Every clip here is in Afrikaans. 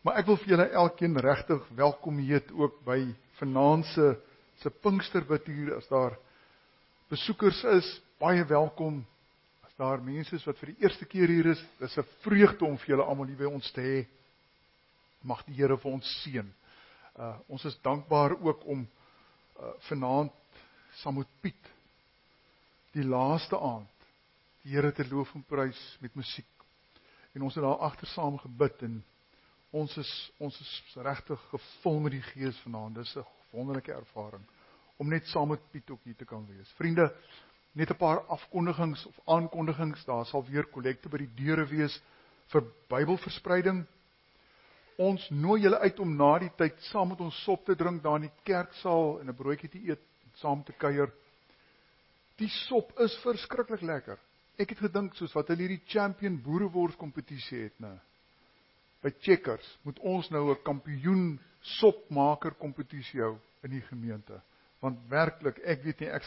Maar ek wil vir julle elkeen regtig welkom heet ook by vanaand se Pinksterbidtuur. As daar besoekers is, baie welkom. As daar mense is wat vir die eerste keer hier is, dis 'n vreugde om vir julle almal hier by ons te hê. Mag die Here vir ons seën. Ons is dankbaar ook om vanaand saam met Piet die laaste aand die Here te loof en prys met musiek. En ons het daar agter saam gebid en ons is regtig gevul met die Gees vanaand. Dis 'n wonderlike ervaring om net saam met Piet ook hier te kan wees. Vriende, net 'n paar afkondigings of aankondigings. Daar sal weer kollekte by die deure wees vir Bybelverspreiding. Ons nooi julle uit om na die tyd saam met ons sop te drink daar in die kerksaal en 'n broodjie te eet, saam te kuier. Die sop is verskriklik lekker. Ek het gedink soos wat hulle hierdie champion boerewors kompetisie het, nou. By Checkers moet ons nou 'n kampioen sopmaker kompetisie hou in die gemeente. Want werklik, ek weet nie, ons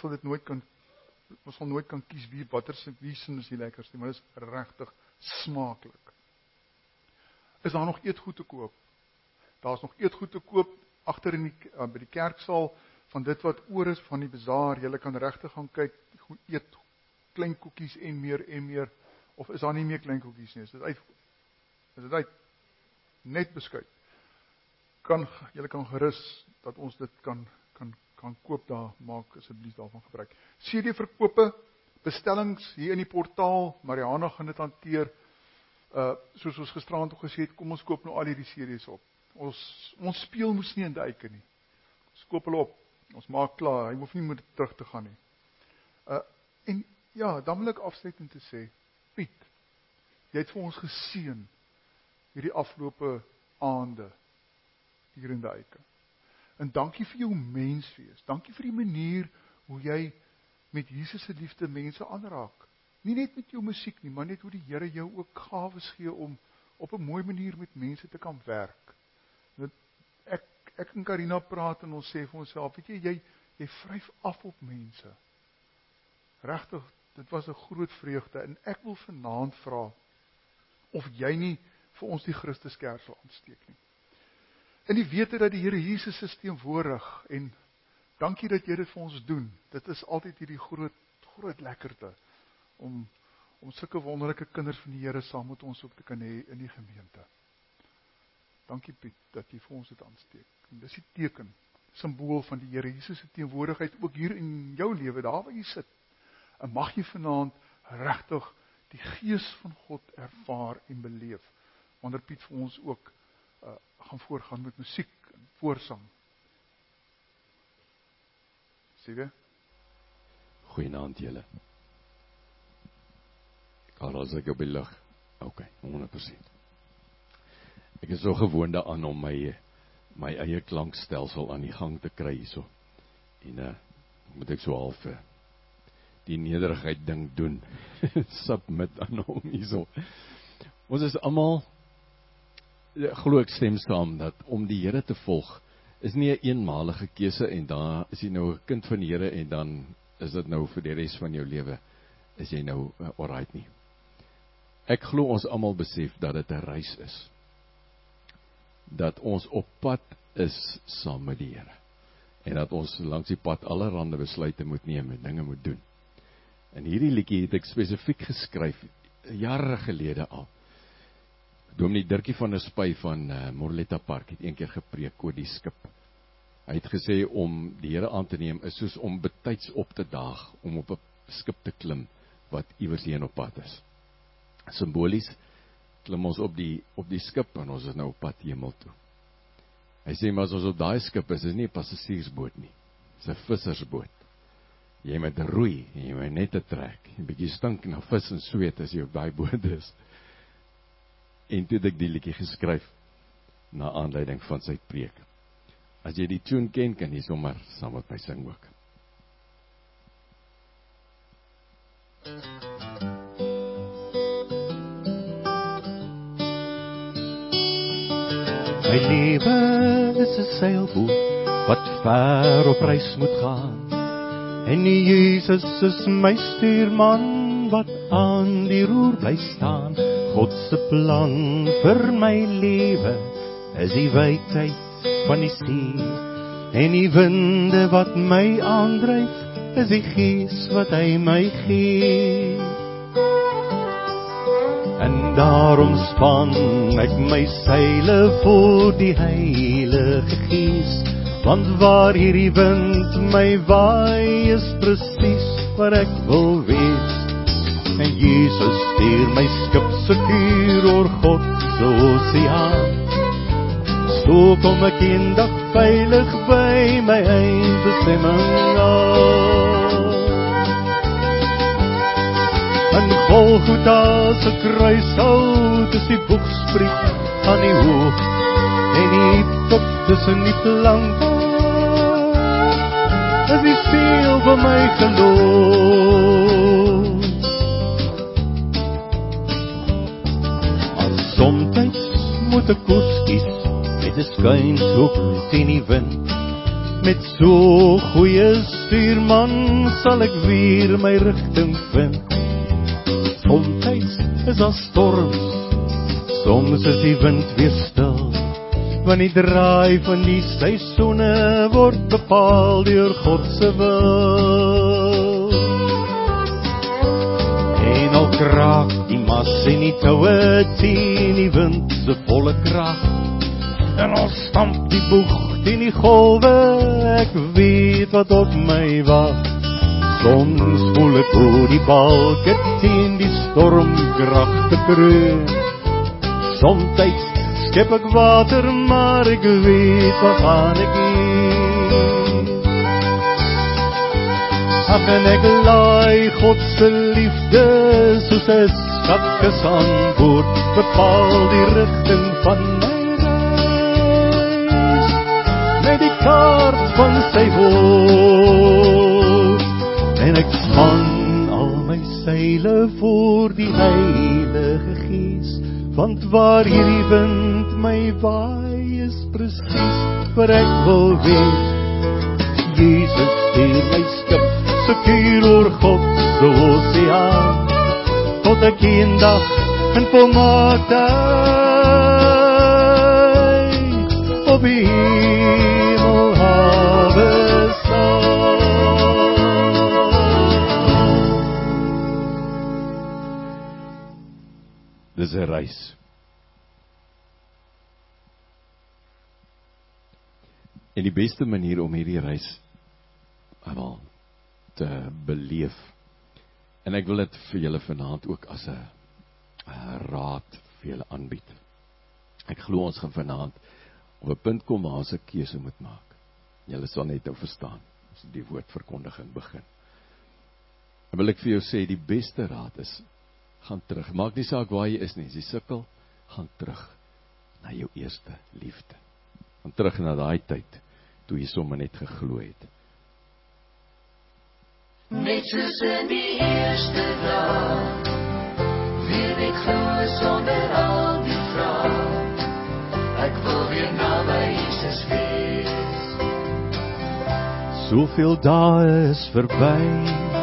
sal nooit kan kies wie sin is die lekkerste, maar dit is regtig smaaklik. Is daar nog eetgoed te koop? Daar is nog eetgoed te koop agter by die kerksaal van dit wat oor is van die bazaar. Julle kan regtig gaan kyk, eet klein koekies en meer, of is daar nie meer klein koekies nie? Is dit uit? Net beskuit. Julle kan gerus dat ons dit kan koop daar, maak asseblief daarvan gebruik. CD-verkope, bestellings hier in die portaal, Mariana gaan dit hanteer. Soos ons gisterand ook gesê het, kom ons koop nou al hierdie series op. Ons speel moes nie in die eike nie. Ons koop hulle op, ons maak klaar, hy hoef nie meer terug te gaan nie. En ja, dan wil ek afsluitend te sê, Piet, jy het vir ons geseën hierdie afgelope aande hier in die eike. En dankie vir jou menswees, dankie vir die manier hoe jy met Jesus se liefde mense aanraak. Nie net met jou musiek nie, maar net hoe die Here jou ook gawes gee om op 'n mooi manier met mense te kan werk. Ek en Karina praat en ons sê vir onsself, weet jy vryf af op mense. Regtig, dit was 'n groot vreugde en ek wil vanaand vra of jy nie vir ons die Christuskerk sal aansteek nie. En die wete dat die Here Jesus is teenwoordig en dankie dat jy dit vir ons doen. Dit is altyd hierdie groot lekkerte om sulke wonderlike kinders van die Here saam met ons ook te kan hê in die gemeente. Dankie Piet, dat jy vir ons dit aansteek. En dis die teken, simbool van die Here Jesus se teenwoordigheid ook hier in jou lewe, daar waar jy sit. En mag jy vanaand regtig die Gees van God ervaar en beleef, wanneer Piet vir ons ook gaan voorgaan met musiek en voorsang. Sê Goeienaand julle. Karel, as ek op die lig. Ok, 100%. Ek is so gewoond daaraan om my eie klankstelsel aan die gang te kry hierso. En moet ek so half die nederigheid ding doen. Submit aan hom hierso. Ons is almal, glo ek stem saam, dat om die Here te volg, is nie 'n eenmalige keuse en daar is jy nou 'n kind van die Here en dan is dit nou vir die res van jou lewe, is jy nou alright nie. Ek glo ons almal besef dat dit 'n reis is. Dat ons op pad is saam met die Here. En dat ons langs die pad allerhande besluite moet neem en dinge moet doen. En hierdie liedjie het ek spesifiek geskryf, jare gelede al. Dominee Dirkie van der Spy van Morletta Park het eendag gepreek oor die skip. Hy het gesê om die Here aan te neem is soos om betyds op te daag, om op 'n skip te klim wat iewers heen op pad is. Simbolies klim ons op die skip en ons is nou op pad hemel toe. Hy sê maar as ons op daai skip is nie 'n passasiersboot nie. Dis 'n vissersboot. Jy moet roei en jy moet net te trek. 'n bietjie stink na vis en sweet as jy op daai boot is. En toe het ek die liedjie geskryf na aanleiding van sy preek. As jy die tune ken, kan jy sommer saam met my sing ook. My lewe is 'n seilboot wat ver op reis moet gaan. En Jesus is my stuurman wat aan die roer bly staan. God se plan vir my lewe is die wydheid van die see, en die winde wat my aandryf, is die Gees wat hy my gee. En daarom span ek my seile voor die Heilige Gees, want waar hierdie wind my waai, is presies wat ek wil wees. En Jesus stuur my skip sekuur oor God se oseaan, so kom ek eendag veilig by my eindbestemming aan. En Golgotha se kruishout is die boegspriet aan die hoof, en die put tussen die planke is die seel van my geloof. Als somtyds moet ek koers kies, met 'n skuinshoek teen die wind, met so goeie stuurman sal ek weer my rigting vind. Somtyds is daar storms, soms is die wind weer stil, want die draai van die seisoene word bepaal deur God se wil. En al kraak die mas en die toue teen die wind se volle krag, en al stamp die boeg teen die golwe, ek weet wat op my wag. Soms voel ek hoe die balke teen die stormkragte kreun. Somtyds skep ek water, maar ek weet wat gaan ek heen. Ag, en ek laai God se liefde soos 'n skatkis aan boord, bepaal die rigting van my reis, met die kaart van sy woord. En ek span al my seile voor die Heilige Gees, want waar hierdie wind my waai, is presies wat ek wil wees. Jesus stuur my skip sekuur oor God se oseaan, tot ek eendag in volmaaktheid op die hemelhawe staan. Dis 'n reis. En die beste manier om hierdie reis te beleef, en ek wil dit vir julle vanaand ook as 'n raad vir julle aanbied. Ek glo ons gaan vanaand op 'n punt kom waar ons 'n keuse moet maak. Julle sal net nou verstaan as die woordverkondiging begin. En wil ek vir jou sê, die beste raad is, gaan terug. Maak nie saak waar jy is nie, as jy sukkel, gaan terug na jou eerste liefde. Gaan terug na daai tyd, toe jy sommer net geglo het. Net soos in die eerste dag, wil ek glo sonder al die vrae. Ek wil weer naby Jesus wees. Soveel dae is verby,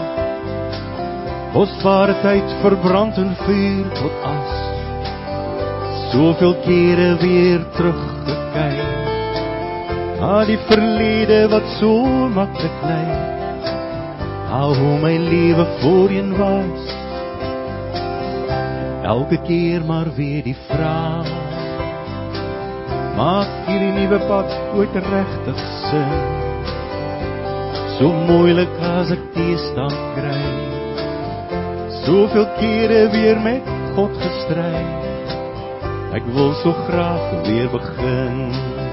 kosbare tyd verbrand in vuur tot as, soveel kere weer teruggekyk, na die verlede wat so maklik lyk, na hoe my lewe voorheen was, elke keer maar weer die vraag, maak hierdie nuwe pad ooit regtig sin, so moeilik as ek teëstand kry, soveel kere weer met God gestry, ek wil so graag weer begin,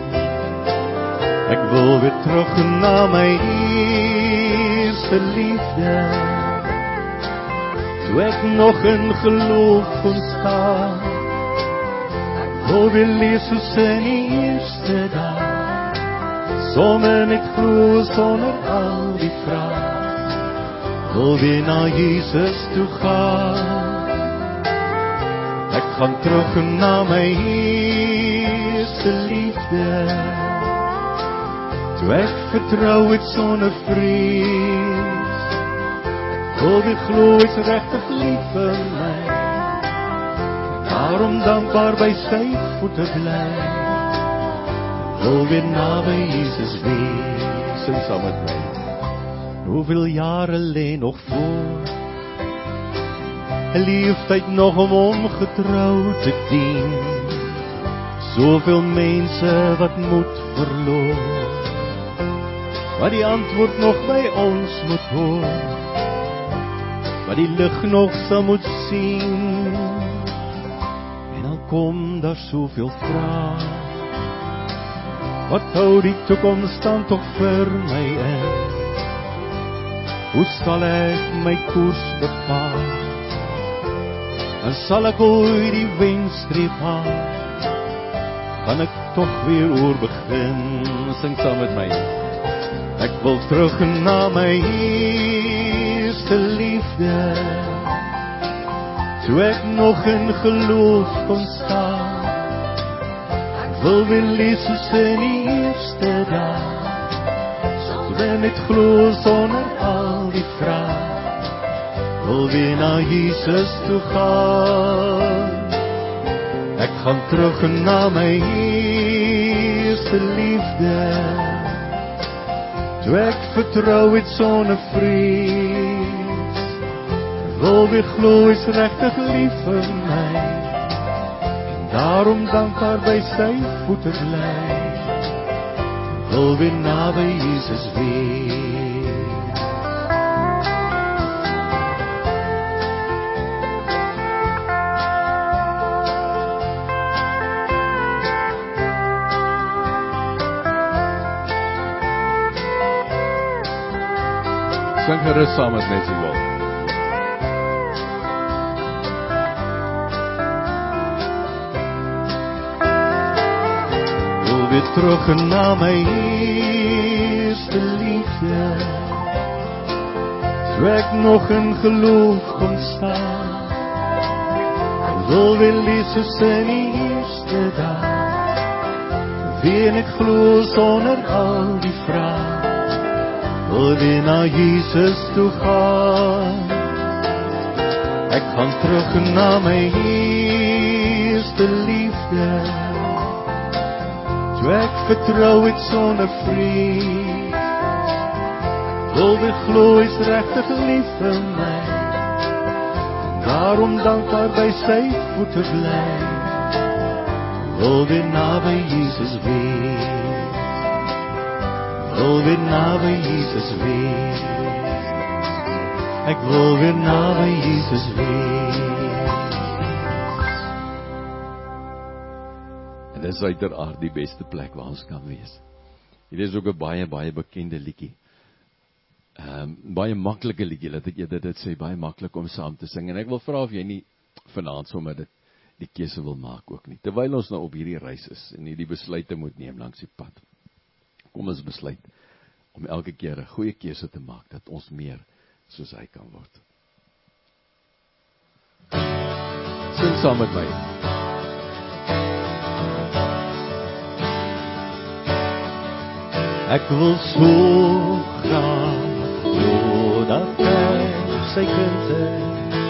ek wil weer terug na my eerste liefde, toe ek nog in geloof kon staan, ek wil weer leef soos in die eerste dag, sonder net glo, sonder al die vrae, wil weer na Jesus toe gaan, ek gaan terug na my eerste liefde, toe ek vertrou het sonder vrees, ek wil weer glo, is regtig lief vir my, daarom dankbaar by sy voete bly, wil weer naby Jesus wees. Sing saam met my. Hoeveel jare lê nog voor, 'n leeftyd nog om hom getrou te dien. Soveel mense wat moed verloor, wat die antwoord nog by ons moet hoor, wat die lig nog sal moet sien. En al kom daar soveel vrae, wat hou die toekoms dan toch vir my in? Hoe sal ek my koers bepaal? En sal ek ooit die wenstreep haal? Gaan ek toch weer oor begin? Sing saam met my. Ek wil terug na my eerste liefde, toe ek nog in geloof kon staan. Ek wil weer lees soos in die eerste dag, sonder net glo sonder al die vrae. Wil weer na Jesus toe gaan. Ek gaan terug na my eerste liefde, toe ek vertrou het sonder vrees. Wil weer glo is regtig lief vir my, en daarom dankbaar by sy voete bly. Wil weer naby Jesus wees. Sing gerus saam met net so wil. Wil weer terug na my eerste liefde, toe ek nog in geloof kon staan. Ek wil weer lees soos in die eerste dag, weer net glo sonder al die vrae. Wil weer na Jesus toe gaan. Ek gaan terug na my eerste liefde, toe ek vertrou het sonder vrees. Wil weer glo is regtig lief vir my, en daarom dankbaar by sy voete bly. Wil weer naby Jesus wees. Wil weer naby Jesus wees. Ek wil weer naby Jesus wees. En dit is uiteraard die beste plek waar ons kan wees. Hier is ook 'n baie bekende liedjie. Baie maklike liedjie, laat ek eerder dit sê, baie maklik om saam te sing. En ek wil vra of jy nie vanaand sommer dit die keuse wil maak ook nie. Terwyl ons nou op hierdie reis is en hierdie besluite moet neem langs die pad. Kom ons besluit om elke keer 'n goeie keuse te maak, dat ons meer soos hy kan word. Sing saam met my. Ek wil so graag glo dat ek sy kind is.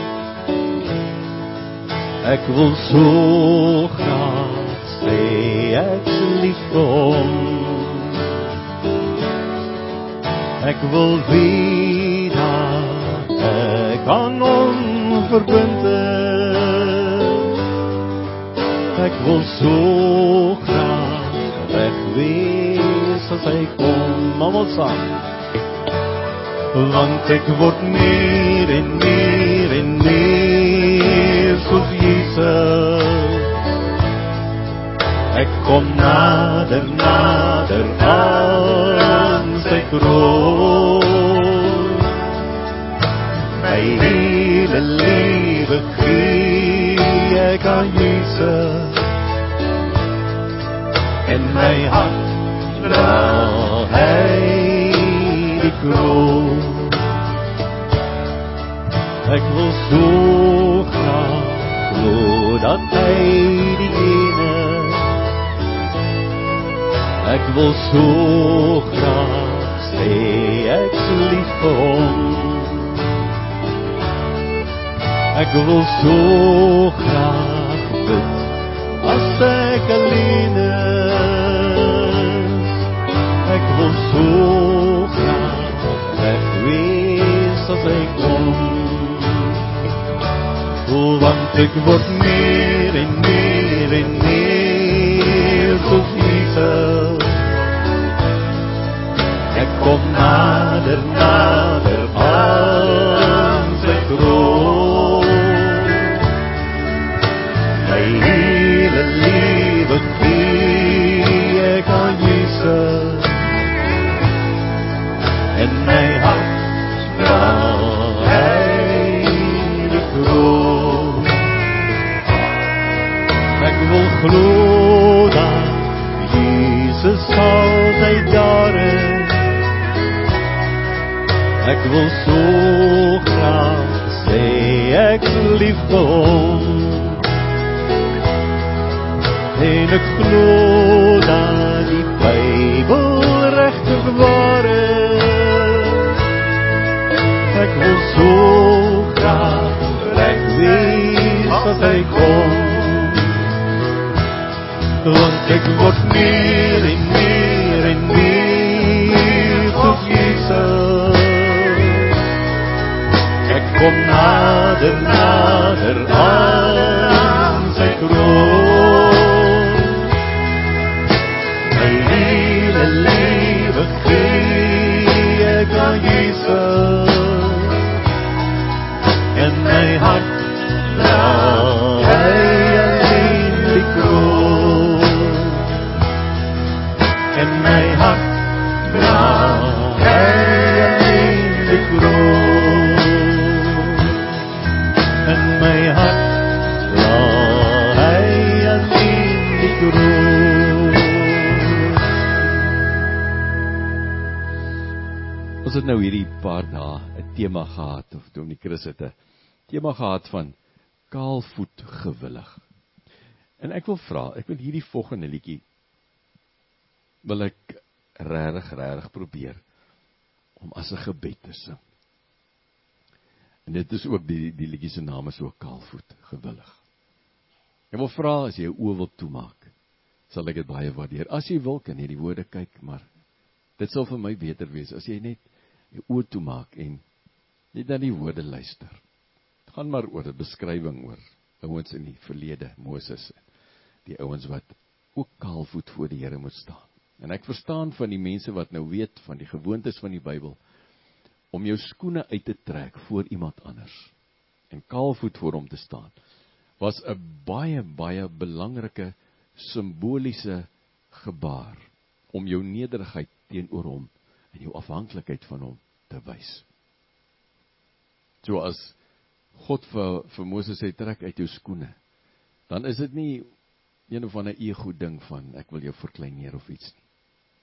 Ek wil so graag sê ek lief vir hom. Ek wil weet dat ek aan hom verbind is. Ek wil so graag weg wees as hy kom, almal saam. Want ek word meer en meer en meer soos Jesus. Ek kom nader, nader aan sy kroon. My hele lewe gee ek aan Jesus, en my hart dra hy die kroon. Ek wil so graag glo dat hy die ene. Ek wil so graag sê ek lief vir hom. Ek wil so graag bid as ek alleen is. as hy kom. Want ek word meer en meer en meer soos Jesus. Ek kom nader, nader aan sy troon. My hele lewe gee ek aan Jesus. En my hart dra hy die troon. Ek wil glo dat Jesus altyd daar is. Ek wil so graag sê ek lief vir hom. En ek glo dat die Bybel regtig waar is. Ek wil so graag reg wees as hy kom. Want ek word meer en meer en meer soos Jesus. Ek kom nader, nader aan sy troon. My hele lewe gee ek aan Jesus. En my hart dra hy alleen die kroon. En my hart dra hy alleen die kroon. En my hart dra hy alleen die kroon. Ons het nou hierdie paar dae 'n tema gehad, of Dominee Chris het 'n tema gehad van kaalvoet gewillig. En ek wil vra, ek wil hierdie volgende liedjie wil ek regtig probeer om as 'n gebed te sing. En dit is ook die liedjie se naam is ook kaalvoet gewillig. Ek wil vra as jy jou oë wil toemaak, sal ek dit baie waardeer. As jy wil, kan jy die woorde kyk, maar dit sal vir my beter wees as jy net jou oë toemaak en net na die woorde luister. Het gaan maar oor 'n beskrywing oor ouens in die verlede, Moses, die ouens wat ook kaalvoet voor die Here moet staan. En ek verstaan van die mense wat nou weet van die gewoontes van die Bybel, om jou skoene uit te trek voor iemand anders, en kaalvoet voor hom te staan, was 'n baie belangrike, simboliese gebaar, om jou nederigheid teenoor hom, en jou afhanklikheid van hom te wys. So as God vir Moses sê, trek uit jou skoene, dan is dit nie een of ander ego ding van, ek wil jou verkleineer of iets nie.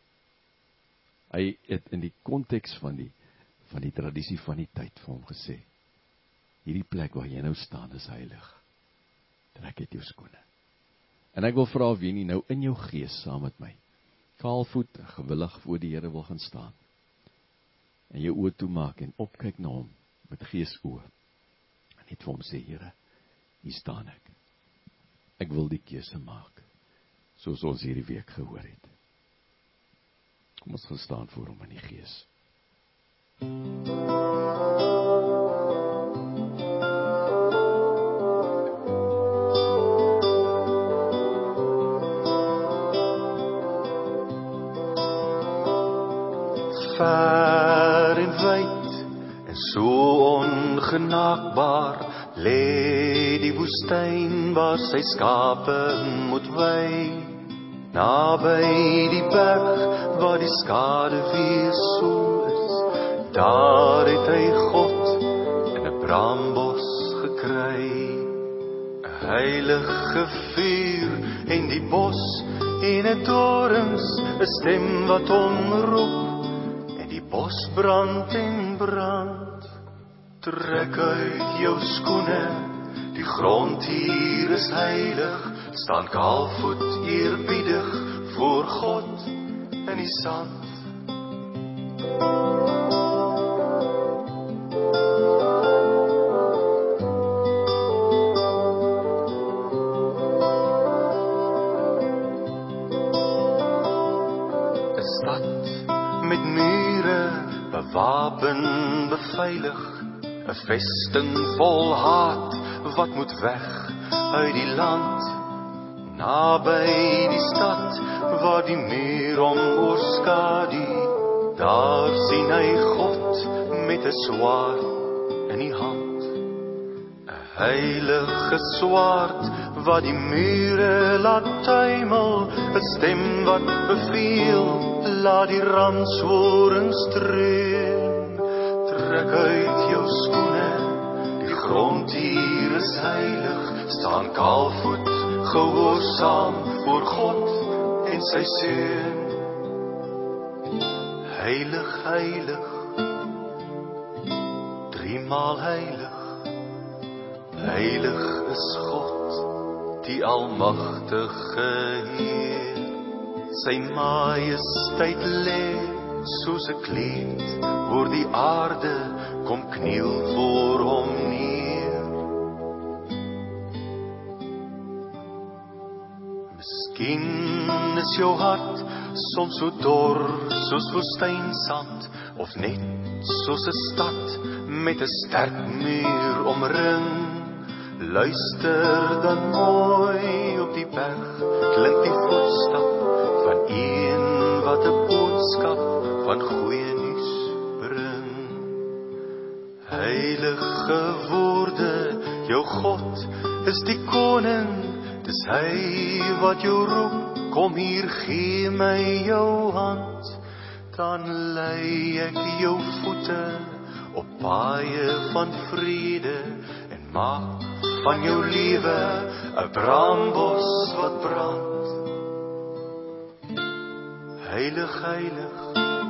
Hy het in die konteks van die tradisie van die tyd vir hom gesê, hierdie plek waar jy nou staan is heilig, trek uit jou skoene. En ek wil vra of jy nie nou in jou gees saam met my, kaalvoet, gewillig voor die Here wil gaan staan, en jou oë toemaak en opkyk na hom, met geesoë, en net vir hom sê, Here, hier staan ek. Ek wil die keuse maak, soos ons hierdie week gehoor het. Kom ons gaan staan voor hom in die gees. Ver en wyd en so ongenaakbaar lê die woestyn waar sy skape moet wy. Naby die berg waar die skade weer so is, daar het hy God in 'n braambos gekry. 'n Heilige vuur en die bos en 'n torens, 'n stem wat hom roep, en die bos brand en brand. Trek uit jou skoene, die grond hier is heilig, staan kaalvoet eerbiedig voor God in die sand. Met mure, bewapen, beveilig, 'n vesting vol haat wat moet weg uit die land. Naby die stad waar die muur om oorskadu, daar sien hy God met 'n swaard in die hand. 'n heilige swaard wat die mure laat tuimel, 'n stem wat beveel, laat die ramshoring streun. Trek uit jou skoene, die grond hier is heilig, staan kaalvoet gehoorsaam voor God en sy seun. Heilig, heilig, driemaal heilig, heilig is God, die almagtige Heer. Sy majesteit lê soos 'n kleed oor die aarde, kom kniel voor hom neer. Miskien is jou hart soms so dor soos woestynsand, of net soos 'n stad met 'n sterk muur omring. Luister dan mooi, op die berg klink die voetstap van een wat 'n boodskap van goeie nuus bring. Heilige woorde, jou God is die koning, dis hy wat jou roep, kom hier, gee my jou hand. Dan lei ek jou voete op paaie van vrede, en maak van jou lewe 'n brambos wat brand. Heilig, heilig,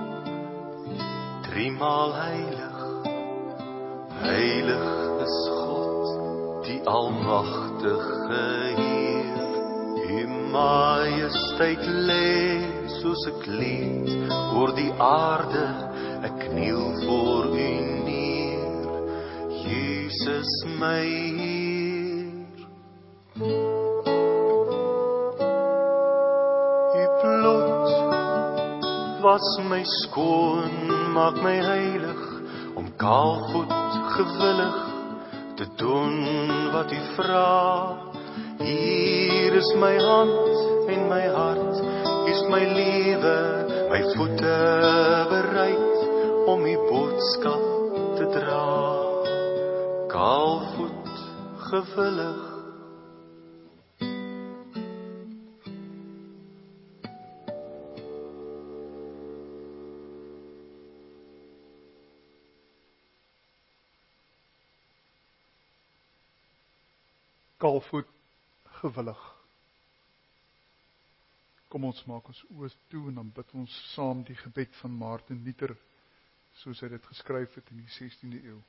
driemaal heilig, heilig is God, die almagtige Heer. U majesteit lê soos 'n kleed oor die aarde, ek kniel voor u neer, Jesus my Heer. U bloed was my skoon, maak my heilig, om kaalvoet gewillig te doen wat u vra. Hier is my hand en my hart, hier is my lewe, my voete bereid om u boodskap te dra. Kaalvoet gewillig. Kaalvoet gewillig. Kom ons maak ons oë toe en dan bid ons saam die gebed van Martin Luther, soos hy dit geskryf het in die 16de eeu.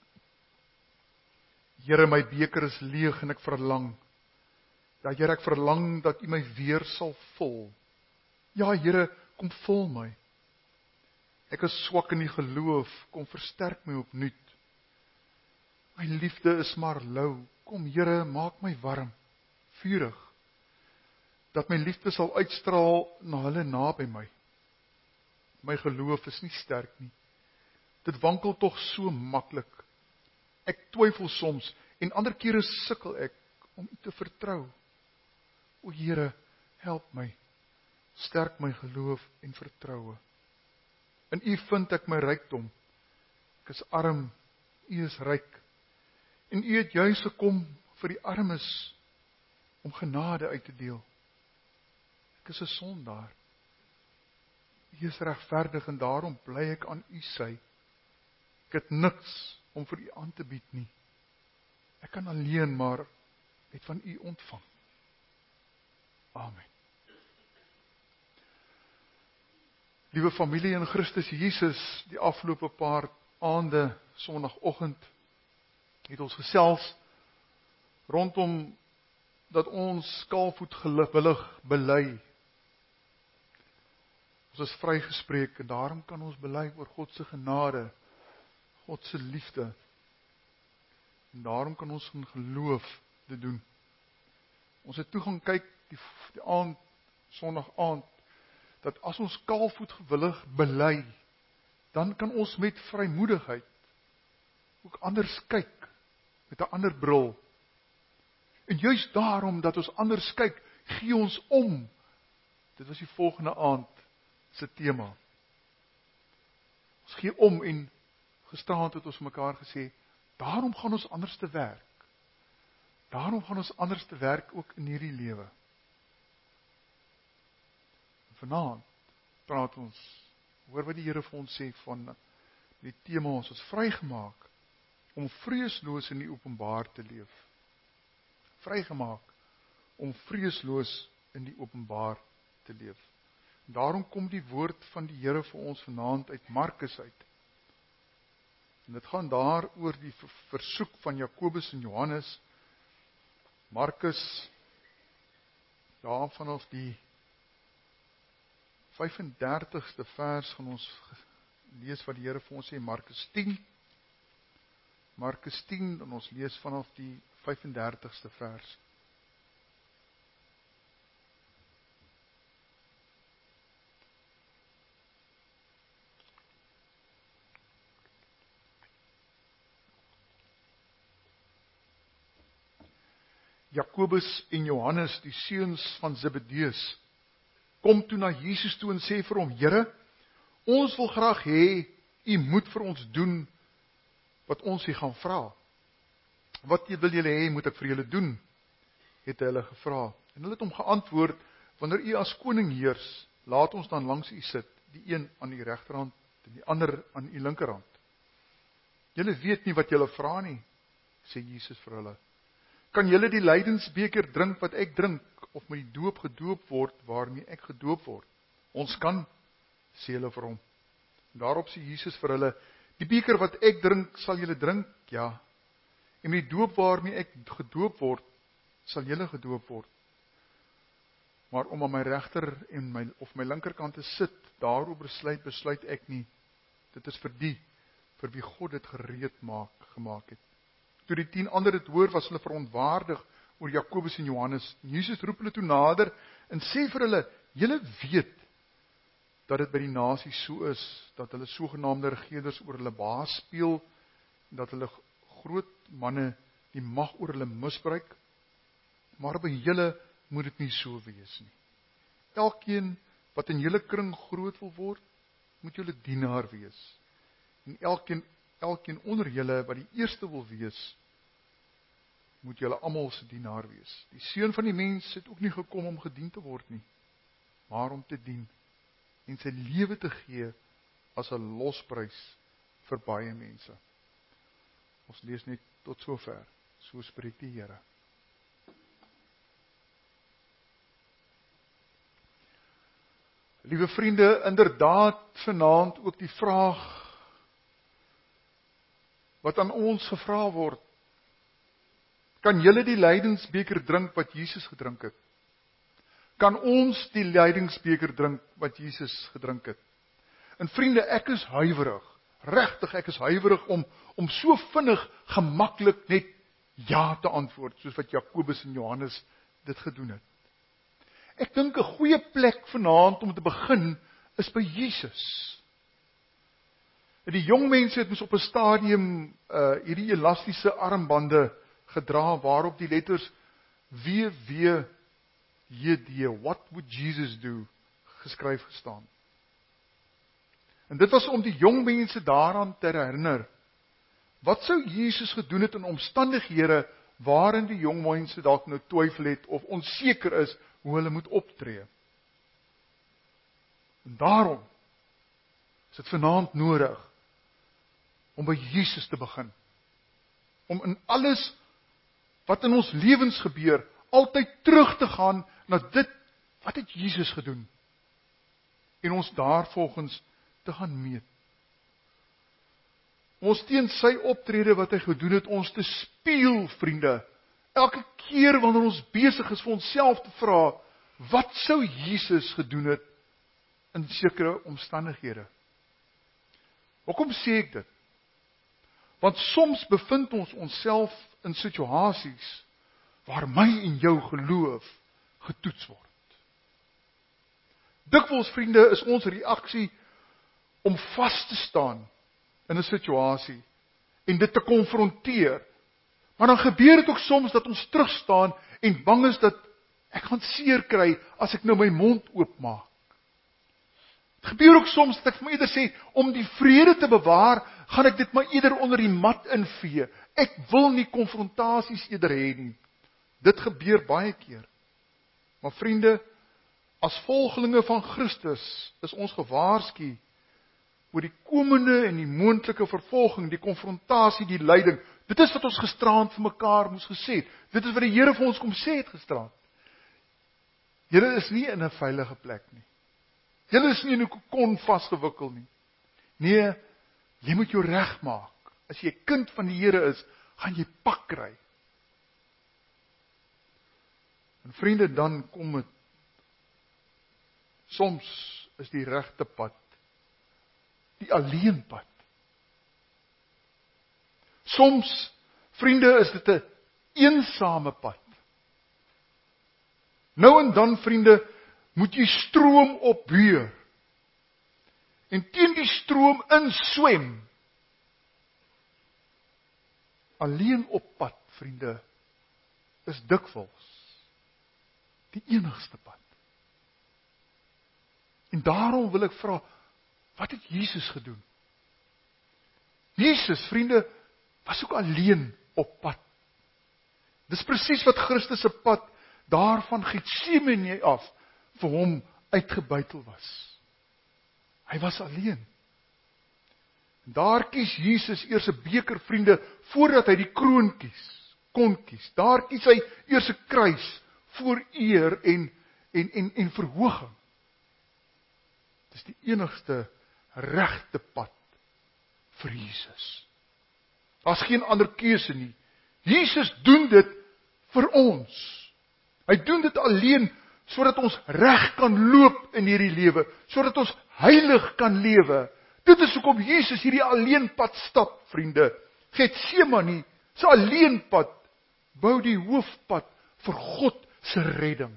Here, my beker is leeg en ek verlang. Ja, Here, ek verlang dat u my weer sal vul. Ja, Here, kom vul my. Ek is swak in die geloof, kom versterk my opnuut. My liefde is maar lou. Kom, Here, maak my warm, vurig, dat my liefde sal uitstraal na hulle naby my. My geloof is nie sterk nie. Dit wankel tog so maklik. Ek twyfel soms en ander kere sukkel ek om u te vertrou. O Here, help my, sterk my geloof en vertroue. In u vind ek my rykdom. Ek is arm, u is ryk. En u het juis gekom vir die armes, om genade uit te deel. Ek is 'n sondaar. U is regverdig en daarom bly ek aan u sy. Ek het niks om vir u aan te bied nie. Ek kan alleen maar het van u ontvang. Amen. Liewe familie in Christus Jesus, die afgelope paar aande, sondagoggend, het ons gesels rondom dat ons kaalvoet gewillig bely. Ons is vrygespreek en daarom kan ons bely oor God se genade, God se liefde. En daarom kan ons in geloof dit doen. Ons het toe gaan kyk die aand, sondag aand, dat as ons kaalvoet gewillig bely, dan kan ons met vrymoedigheid ook anders kyk, met 'n ander bril. En juist daarom dat ons anders kyk, gee ons om. Dit was die volgende aand se tema. Ons gee om en gisteraand het ons mekaar gesê, daarom gaan ons anders te werk. Daarom gaan ons anders te werk ook in hierdie lewe. Vanaand praat ons, hoor wat die Here vir ons sê van die tema, ons is vrygemaak om vreesloos in die openbaar te leef. Vrygemaak om vreesloos in die openbaar te leef. Daarom kom die woord van die Here vir ons vanaand uit Markus uit. En dit gaan daar oor die versoek van Jakobus en Johannes. Markus, daar vanaf die 35ste vers gaan ons lees wat die Here vir ons sê, Markus 10. Markus 10, en ons lees vanaf die 35ste vers. Jakobus en Johannes, die seuns van Zebedeus, kom toe na Jesus toe en sê vir hom, Here, ons wil graag hê, U moet vir ons doen wat ons U gaan vra. Wat wil julle hê, moet ek vir julle doen? Het hulle gevra. En hulle het hom geantwoord, wanneer U as koning heers, laat ons dan langs U sit, die een aan U regterhand en die ander aan U linkerhand. Julle weet nie wat julle vra nie, sê Jesus vir hulle. Kan julle die lydensbeker drink wat ek drink, of met die doop gedoop word waarmee ek gedoop word? Ons kan, sê hulle vir hom. Daarop sê Jesus vir hulle, die beker wat ek drink, sal julle drink, ja. En met die doop waarmee ek gedoop word, sal julle gedoop word. Maar om aan my regter en my linkerkant te sit, daaroor besluit ek nie. Dit is vir wie God dit gereed gemaak het. Toe die 10 ander het hoor, was hulle verontwaardig oor Jakobus en Johannes. Jesus roep hulle toe nader en sê vir hulle, julle weet dat dit by die nasie so is, dat hulle sogenaamde regerders oor hulle baas speel, en dat hulle groot manne die mag oor hulle misbruik, maar by julle moet dit nie so wees nie. Elkeen wat in julle kring groot wil word, moet julle dienaar wees. En elkeen onder julle wat die eerste wil wees, moet julle almal se dienaar wees. Die Seun van die mens het ook nie gekom om gedien te word nie, maar om te dien en sy lewe te gee as 'n losprys vir baie mense. Ons lees net tot sover. So spreek die Here. Liewe vriende, inderdaad vanaand ook die vraag wat aan ons gevra word. Kan julle die lydensbeker drink wat Jesus gedrink het? Kan ons die lydingsbeker drink wat Jesus gedrink het? En vriende, ek is huiwerig. Regtig, ek is huiwerig om so vinnig, gemaklik net ja te antwoord, soos wat Jakobus en Johannes dit gedoen het. Ek dink 'n goeie plek vanaand om te begin is by Jesus. Die jong mense het mos op 'n stadium hierdie elastiese armbande gedra waarop die letters WWJD, what would Jesus do, geskryf gestaan. En dit was om die jong mense daaraan te herinner, wat sou Jesus gedoen het in omstandighede waarin die jong mense dalk nou twyfel het of onseker is hoe hulle moet optree. En daarom is dit vanaand nodig om by Jesus te begin. Om in alles wat in ons lewens gebeur, altyd terug te gaan na dit, wat het Jesus gedoen? En ons daarvolgens te gaan meet. Ons teen sy optrede wat hy gedoen het, ons te spieël, vriende. Elke keer wanneer ons besig is vir onsself te vra, wat sou Jesus gedoen het in sekere omstandighede? Hoekom sê ek dit? Want soms bevind ons onsself in situasies waar my en jou geloof getoets word. Dikwels, vriende, is ons reaksie om vas te staan in 'n situasie en dit te konfronteer. Maar dan gebeur dit ook soms dat ons terugstaan en bang is dat ek gaan seer kry as ek nou my mond oopmaak. Het gebeur ook soms dat ek vir my eerder sê, om die vrede te bewaar, gaan ek dit maar eerder onder die mat invee. Ek wil nie konfrontasies eerder hê nie. Dit gebeur baie keer. Maar vriende, as volgelinge van Christus is ons gewaarsku oor die komende en die moontlike vervolging, die konfrontasie, die lyding. Dit is wat ons gisteraand vir mekaar moes gesê het. Dit is wat die Here vir ons kom sê het gisteraand. Julle is nie in 'n veilige plek nie. Julle is nie in 'n kokon vasgewikkel nie. Nee, jy moet jou regmaak. As jy 'n kind van die Here is, gaan jy pak kry. En vriende, dan kom dit. Soms is die regte pad die alleenpad. Soms, vriende, is dit 'n eensame pad. Nou en dan, vriende, moet jy stroom opbeur. En teen die stroom inswem. Alleen op pad, vriende, is dikwels die enigste pad. En daarom wil ek vra, wat het Jesus gedoen? Jesus, vriende, was ook alleen op pad. Dis presies wat Christus se pad daar van Getsemane af vir hom uitgebuitel was. Hy was alleen. En daar kies Jesus eers 'n beker, vriende, voordat hy die kroon kon kies. Daar kies hy eers 'n kruis voor eer en verhoging. Dis die enigste regte pad vir Jesus. Daar's geen ander keuse nie. Jesus doen dit vir ons. Hy doen dit alleen sodat ons reg kan loop in hierdie lewe, sodat ons heilig kan lewe. Dit is hoekom Jesus hierdie alleenpad stap, vriende. Getsemane, se alleenpad, bou die hoofpad vir God se redding.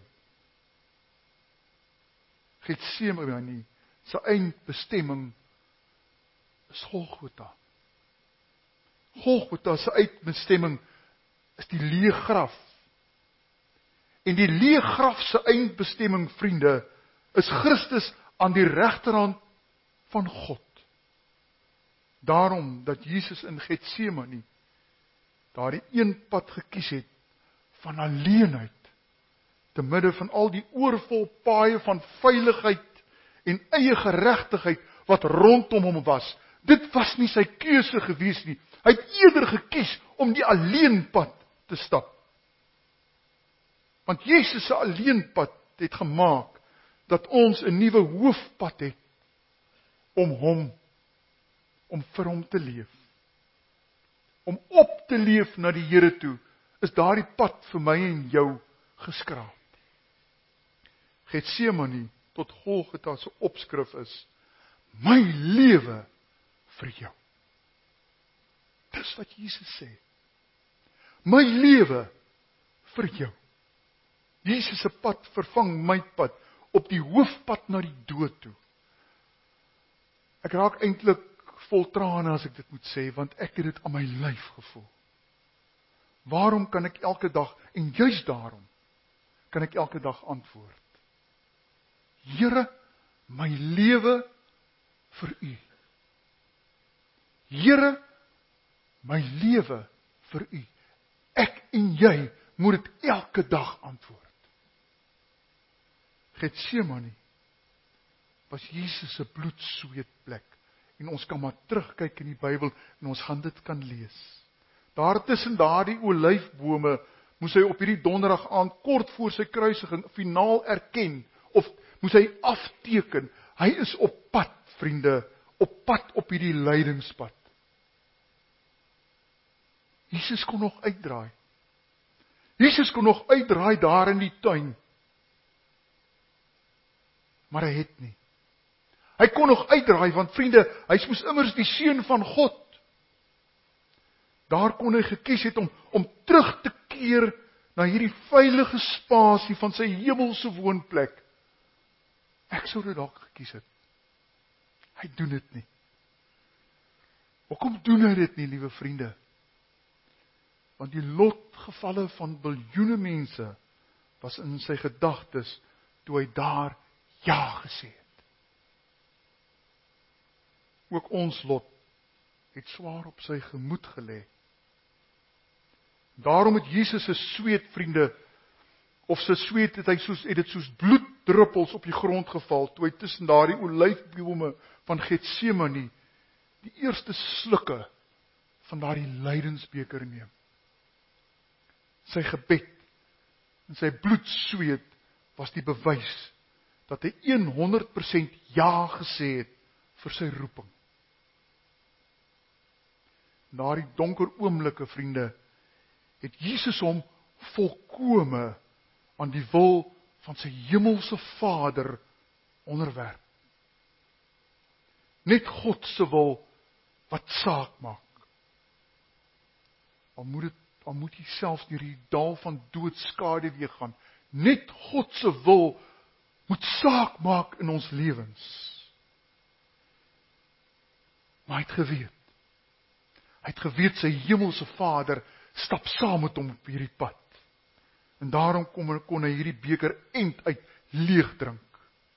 Getsemane, se eindbestemming is Golgotha. Golgotha se eindbestemming is die leë graf. En die leë graf se eindbestemming, vriende, is Christus aan die regterhand van God. Daarom dat Jesus in Getsemane daardie een pad gekies het van alleenheid, te midde van al die oorvol paaie van veiligheid en eie geregtigheid wat rondom hom was. Dit was nie sy keuse gewees nie. Hy het eerder gekies om die alleenpad te stap. Want Jesus se alleenpad het gemaak dat ons 'n nuwe hoofpad het om vir hom te leef. Om op te leef na die Here toe, is daardie pad vir my en jou geskraap. Getsemane tot Golgotha se opskrif is: my lewe vir jou. Dis wat Jesus sê. My lewe vir jou. Jesus se pad vervang my pad op die hoofpad na die dood toe. Ek raak eintlik vol trane as ek dit moet sê, want ek het dit aan my lyf gevoel. Waarom kan ek elke dag, en juis daarom, kan ek elke dag antwoord: Here, my lewe vir U. Here, my lewe vir U. Ek en jy moet dit elke dag antwoord. Getsemane was Jesus se bloedsweetplek. En ons kan maar terugkyk in die Bybel en ons gaan dit kan lees. Daar tussen daardie olyfbome moes hy op hierdie donderdag aand kort voor sy kruisiging finaal erken, of moes hy afteken, hy is op pad, vriende, op pad op hierdie lydingspad. Jesus kon nog uitdraai. Jesus kon nog uitdraai daar in die tuin. Maar hy het nie. Hy kon nog uitdraai, want vriende, hy moes immers die seun van God. Daar kon hy gekies het om terug te keer na hierdie veilige spasie van sy hemelse woonplek. Ek sou dit dalk gekies het. Hy doen dit nie. Hoekom doen hy dit nie, liewe vriende? Want die lotgevalle van biljoene mense was in sy gedagtes toe hy daar ja gesê het. Ook ons lot het swaar op sy gemoed gelê. Daarom het Jesus se sweet, vriende, of sy sweet het dit soos bloeddruppels op die grond geval, toe hy tussen daardie olyfbome van Getsemane die eerste slukke van daardie lydensbeker neem. Sy gebed en sy bloedsweet was die bewys dat hy 100% ja gesê het vir sy roeping. Na die donker oomblikke, vriende, het Jesus hom volkome aan die wil van sy hemelse Vader onderwerp. Net God se wil wat saak maak. Al moet hy selfs deur die dal van doodskade gaan. Net God se wil moet saak maak in ons lewens. Maar hy het geweet. Hy het geweet sy hemelse Vader stap saam met hom op hierdie pad. En daarom kon hy hierdie beker end uit leeg drink.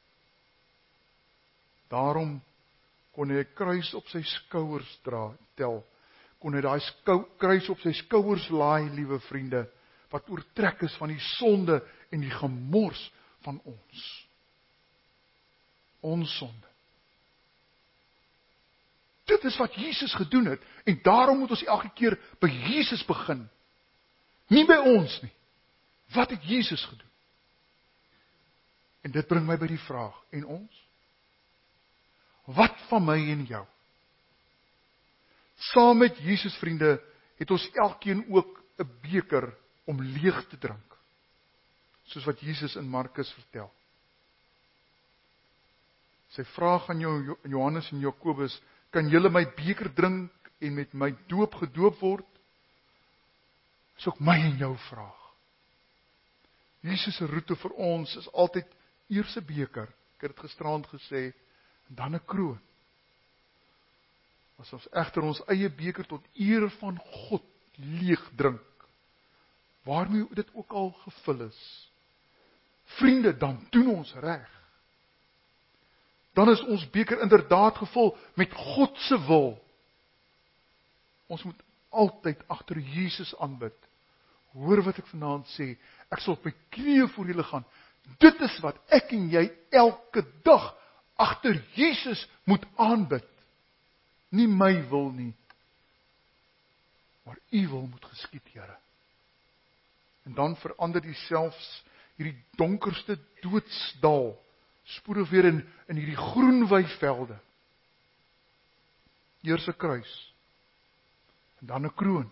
Daarom kon hy 'n kruis op sy skouers tel. Kon hy daai kruis op sy skouers laai, liewe vriende, wat oortrek is van die sonde en die gemors van ons. Ons sonde. Dit is wat Jesus gedoen het, en daarom moet ons elke keer by Jesus begin. Nie by ons nie. Wat het Jesus gedoen? En dit bring my by die vraag, en ons? Wat van my en jou? Saam met Jesus, vriende, het ons elkeen ook 'n beker om leeg te drink. Soos wat Jesus in Markus vertel. Sy vraag aan Johannes en Jakobus, kan julle my beker drink en met my doop gedoop word? Dis ook my en jou vraag. Jesus se roete vir ons is altyd eers 'n beker, ek het dit gisterand gesê, en dan 'n kroon. As ons egter ons eie beker tot eer van God leeg drink, waarmee dit ook al gevul is, vriende, dan doen ons reg. Dan is ons beker inderdaad gevul met God se wil. Ons moet altyd agter Jesus aanbid. Hoor wat ek vanaand sê, ek sal op my knieë voor julle gaan. Dit is wat ek en jy elke dag agter Jesus moet aanbid. Nie my wil nie, maar u wil moet geskied, Here. En dan verander hy selfs hierdie donkerste doodsdal, spoedig weer in hierdie groen weivelde. Eers 'n kruis, en dan 'n kroon,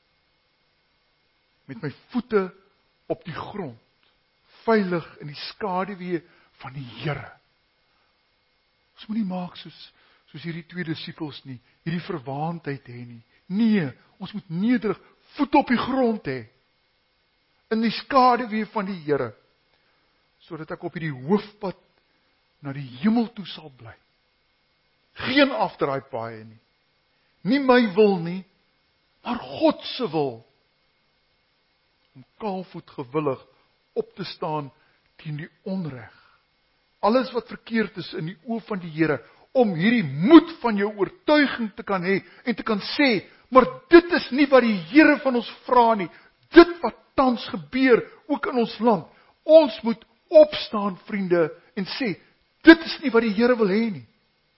met my voete op die grond, veilig in die skaduwee van die Here. Ons moet nie maak soos hierdie twee disippels nie, hierdie verwaandheid hê nie. Nee, ons moet nederig voet op die grond hê, in die skaduwee van die Here, sodat ek op hierdie hoofpad na die hemel toe sal bly. Geen afdraai paaie nie. Nie my wil nie, maar God se wil. Om kaalvoet gewillig op te staan teen die onreg. Alles wat verkeerd is in die oë van die Here, om hierdie moed van jou oortuiging te kan hê en te kan sê, maar dit is nie wat die Here van ons vra nie. Dit wat tans gebeur, ook in ons land. Ons moet opstaan, vriende, en sê, dit is nie wat die Here wil hê nie.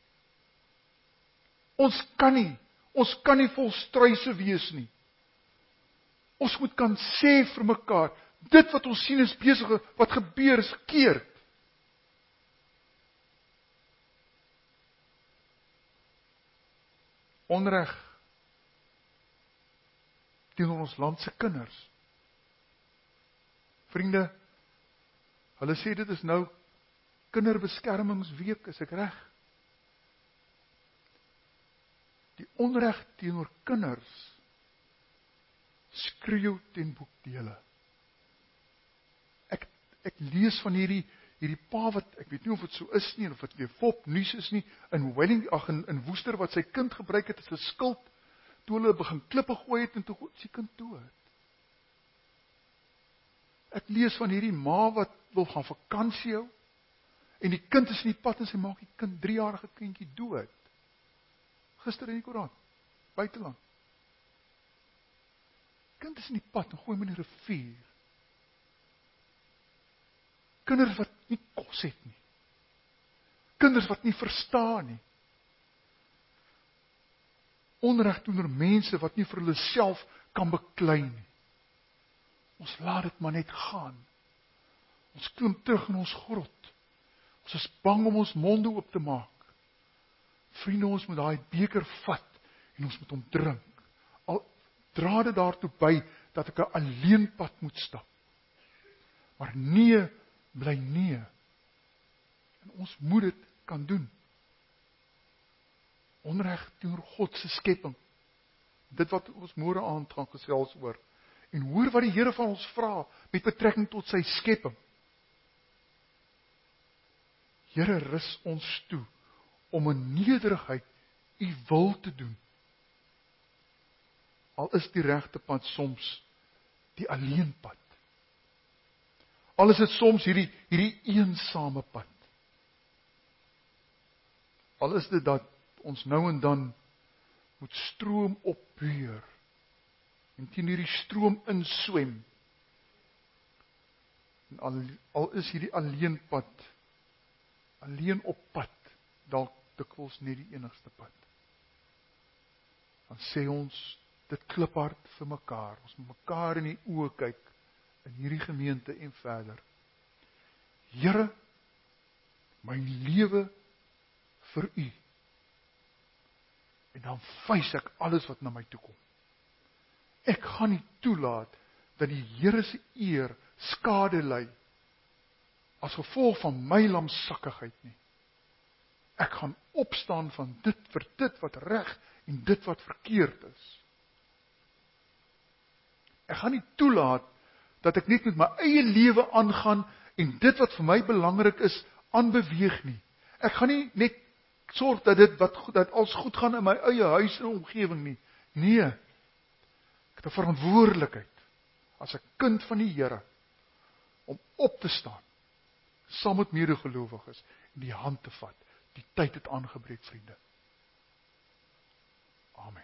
Ons kan nie vol struise wees nie. Ons moet kan sê vir mekaar, dit wat ons sien is besig, wat gebeur is verkeerd. Onreg teenoor ons land se kinders. Vriende, hulle sê dit is nou kinderbeskermingsweek, is ek reg? Die onreg teenoor kinders skreeu ten boekdele. Ek lees van hierdie hierdie pa wat, ek weet nie of dit so is nie, of dit weer fop nuus is nie, in Woester wat sy kind gebruik het as 'n skild, toe hulle begin klippe gooi het en toe is die kind dood. Ek lees van hierdie ma wat wil gaan vakansie hou, en die kind is in die pad en sy maak die kind 3-jarige kindjie dood. Gister in die koerant, buiteland. Kind is in die pad en gooi hom in die rivier. Kinders wat nie kos het nie. Kinders wat nie verstaan nie. Onreg teenoor mense wat nie vir hulle self kan beklei nie. Ons laat dit maar net gaan. Ons klim terug in ons grot. Ons is bang om ons monde oop te maak. Vriende, ons moet daai beker vat en ons moet hom drink. Al dra dit daartoe by dat ek 'n alleen pad moet stap. Maar nee bly nee. En ons moet dit kan doen. Onreg teenoor God se skepping. Dit wat ons môre aand gaan gesels oor. En hoor wat die Here van ons vra met betrekking tot sy skepping. Here, rus ons toe om in nederigheid u wil te doen. Al is die regte pad soms die alleen pad. Al is dit soms hierdie eensame pad. Al is dit dat ons nou en dan moet stroom opbeur en teen hierdie stroom inswem. En al is hierdie alleen pad, alleen op pad, dalk dikwels nie die enigste pad. Dan sê ons dit kliphard vir mekaar. Ons moet mekaar in die oë kyk in hierdie gemeente en verder. Here, my lewe vir u. En dan wys ek alles wat na my toe kom. Ek gaan nie toelaat dat die Here se eer skade ly as gevolg van my lamsakkigheid nie. Ek gaan opstaan van vir dit wat reg en dit wat verkeerd is. Ek gaan nie toelaat dat ek net met my eie lewe aangaan en dit wat vir my belangrik is, aanbeweeg nie. Ek gaan nie net sorg dat alles goed gaan in my eie huis en omgewing nie. Nee, ek het 'n verantwoordelikheid as 'n kind van die Here om op te staan, saam met medegelowiges en die hand te vat. Die tyd het aangebreek, vriende. Amen.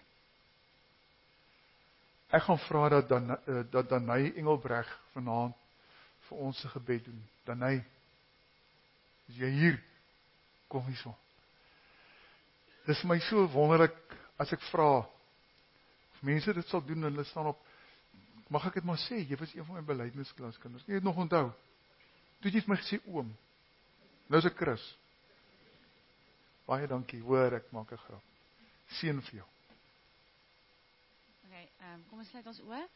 Ek gaan vra dat Danai Engelbreg vanaand vir ons 'n gebed doen. Danai, is jy hier? Kom hier so. Dis my so wonderlik as ek vra of mense dit sal doen en hulle staan op. Mag ek dit maar sê, jy was een van my belydenisklaskinders. Jy het nog onthou. Toe jy vir my gesê oom. Nou is ek Chris. Baie dankie. Hoor, ek maak 'n grap. Seën vir jou. Okay, kom ons sluit ons oë.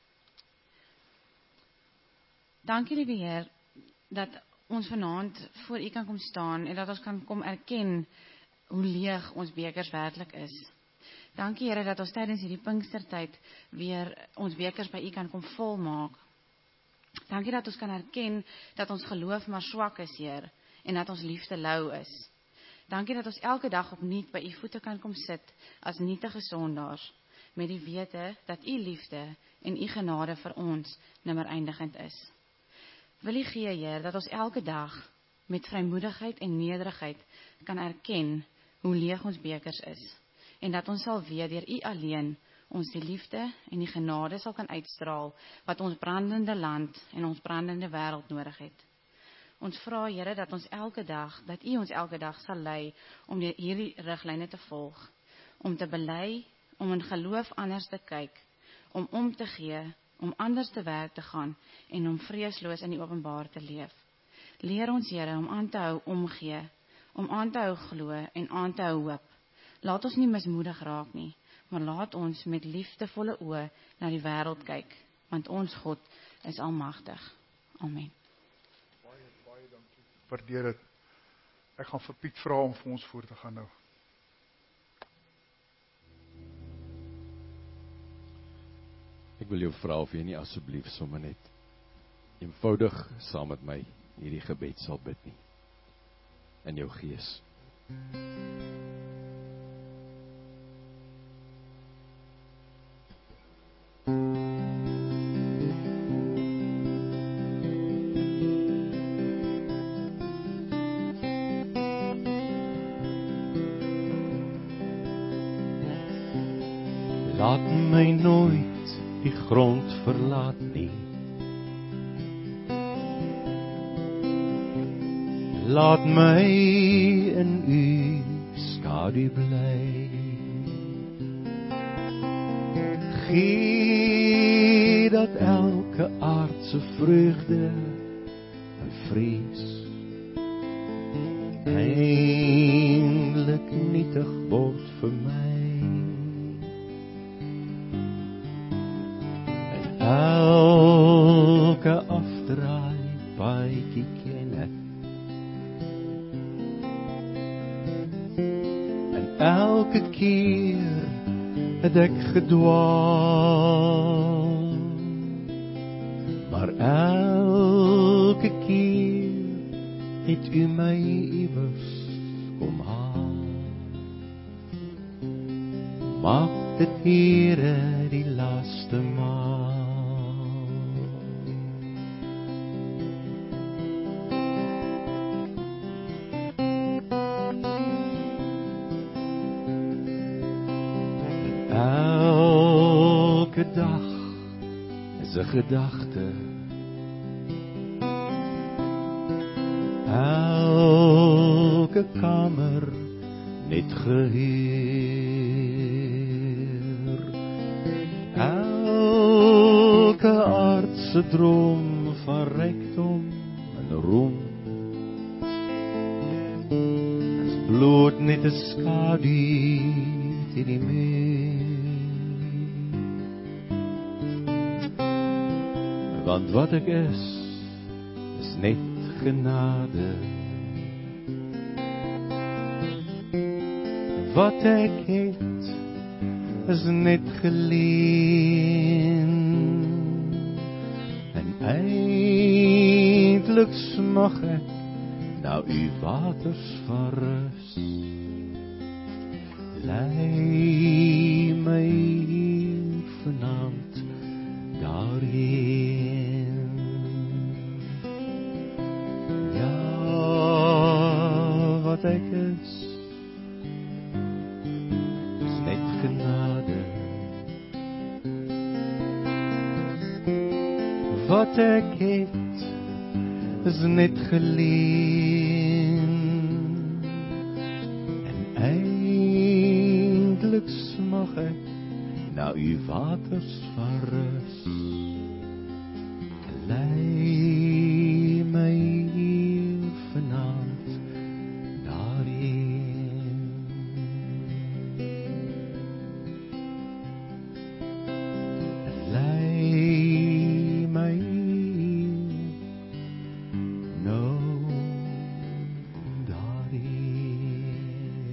Dankie liewe Heer dat ons vanaand voor U kan kom staan en dat ons kan kom erken hoe leeg ons bekers werklik is. Dankie Here dat ons tydens hierdie Pinkstertyd weer ons bekers by U kan kom volmaak. Dankie dat ons kan erken dat ons geloof maar swak is, Heer, en dat ons liefde lou is. Dankie dat ons elke dag opnuut by U voete kan kom sit as nietige sondaars, met die wete dat U liefde en U genade vir ons nimmer eindigend is. Wil U gee, Heer, dat ons elke dag met vrymoedigheid en nederigheid kan erken hoe leeg ons bekers is, en dat ons sal weet deur U alleen ons die liefde en die genade sal kan uitstraal wat ons brandende land en ons brandende wêreld nodig het. Ons vra, Here, dat U ons elke dag sal lei om hierdie riglyne te volg, om te bely, om in geloof anders te kyk, om te gee, om anders te werk te gaan en om vreesloos in die openbaar te leef. Leer ons, Here, om aan te hou omgee, om aan te hou glo en aan te hou hoop. Laat ons nie mismoedig raak nie, maar laat ons met liefdevolle oë na die wêreld kyk, want ons God is almagtig. Amen. Baie dankie. Waardeer dit. Ek gaan vir Piet vra om vir ons voor te gaan nou. Ek wil jou vra of jy nie asseblief sommer net eenvoudig saam met my hierdie gebed sal bid nie. in jou gees. Laat my nooit die grond verlaat nie. Laat my in u skadu bly. Gee dat elke aardse vreugde en vrees eindelik nietig word vir my. Elke afdraai paadjie ken ek. En elke keer het ek gedwaal. Maar elke keer het u my iewers kom haal. Maak dit Here die laaste maal. Elke dag is 'n gedagte. Elke kamer net gehuur. Elke aardse droom van rykdom en roem is bloot net 'n skadu teen die muur. Want wat ek is net genade. Wat ek het is net geleen. En eindelijk smag ek na u waters van rus. Lei my hier vanaand daarheen. Ja, wat ek is net genade. Wat ek het is net geleen. En eindelijk smag ek na u waters van rus. Lei my hier vanaand daarheen. Lei my nou daarheen.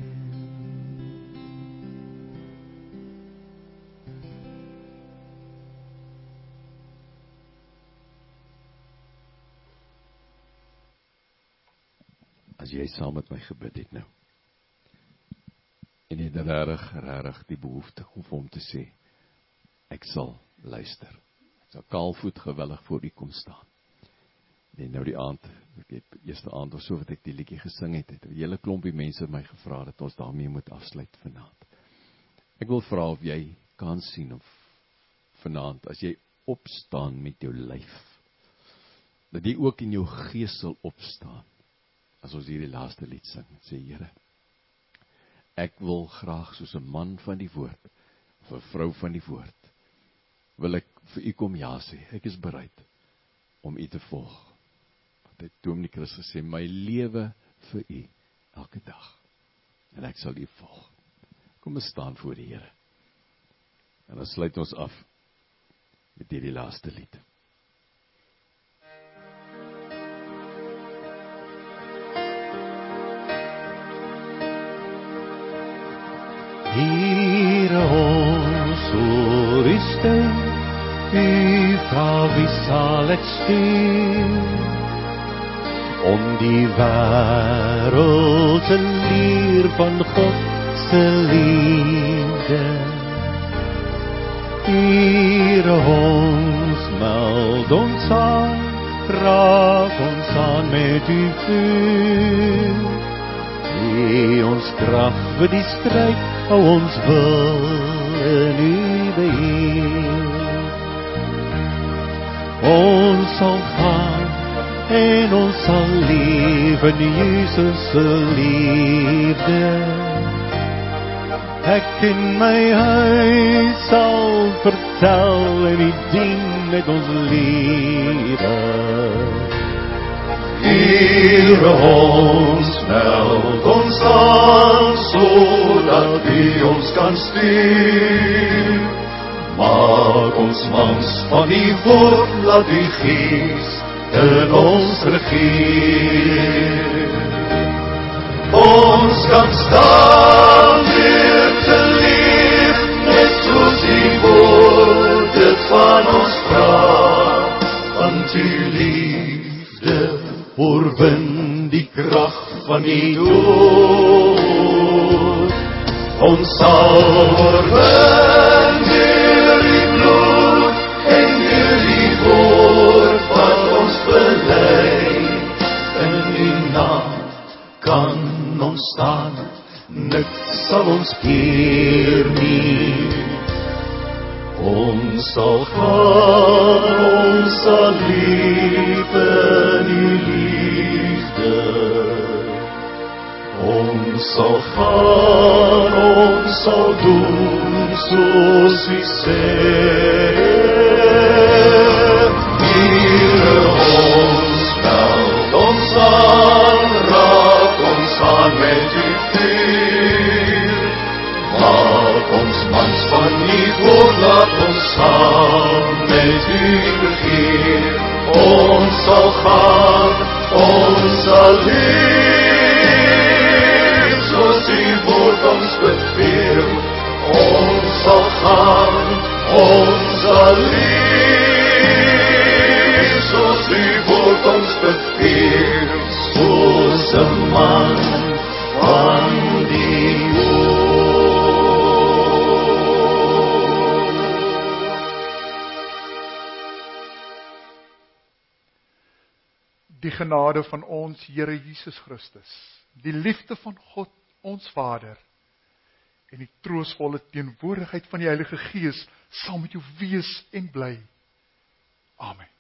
As jy saam met my gebid het nou, en jy het rarig die behoefte om vir hom te sê, ek sal luister, ek sal kaalvoet gewillig voor u kom staan. En nou die aand, eerste aand of so wat ek die liedjie gesing het, het 'n hele klompie mense my gevra dat ons daarmee moet afsluit vanaand. Ek wil vra of jy kan sien of vanaand, as jy opstaan met jou lyf, dat jy ook in jou gees sal opstaan, as ons hierdie laaste lied sing, sê Here, ek wil graag soos 'n man van die woord, of 'n vrou van die woord, wil ek vir u kom ja sê, ek is bereid om u te volg. Want het Dominee Christus sê, my lewe vir u, elke dag, en ek sal u volg. Kom ons staan voor die Here, en dan sluit ons af, met hierdie laaste lied. Here ons oorste, u vra wie sal ek stuur, om die wêreld te leer van God se liefde. Here ons meld ons aan, raak ons aan met u vuur. Gee ons krag vir die stryd, hou ons wil in u beheer. Ons sal gaan en ons sal leef in Jesus se liefde. Ek in my huis sal vertel en u dien met ons lewe. Here ons meld ons aan, sodat u ons kan stuur. Maak ons mans van die woord, laat die Gees in ons regeer. Ons kan staan weer te leef, net soos die woord dit van ons vraag. Want u liefde oorwin die krag van die dood. Ons sal oorwin deur die bloed en deur die woord wat ons bely. In die naam kan ons staan, niks sal ons keer nie. Ons sal gaan, ons sal leef in die liefde. Ons sal gaan, ons sal doen soos u sê. Here ons meld ons aan, raak ons aan met u vuur. Maak ons mans van die woord, laat ons saam met u begeer. Ons sal gaan, ons sal leef, soos u woord ons beveel. Ons sal gaan, ons sal leef, soos u woord ons beveel. Soos 'n man van die Die genade van ons Here Jesus Christus, die liefde van God ons Vader en die troostvolle teenwoordigheid van die Heilige Gees sal met jou wees en bly. Amen.